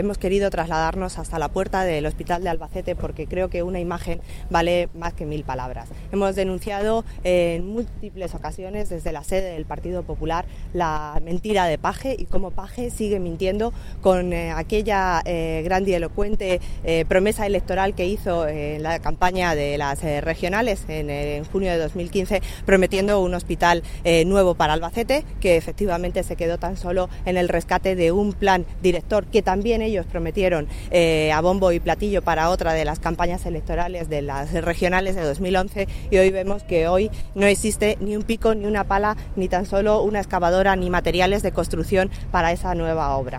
Hemos querido trasladarnos hasta la puerta del Hospital de Albacete porque creo que una imagen vale más que 1000 palabras. Hemos denunciado en múltiples ocasiones desde la sede del Partido Popular la mentira de Paje y cómo Paje sigue mintiendo con aquella grandilocuente promesa electoral que hizo en la campaña de las regionales en junio de 2015, prometiendo un hospital nuevo para Albacete, que efectivamente se quedó tan solo en el rescate de un plan director que también ellos prometieron a bombo y platillo para otra de las campañas electorales de las regionales de 2011, y hoy vemos que hoy no existe ni un pico, ni una pala, ni tan solo una excavadora, ni materiales de construcción para esa nueva obra.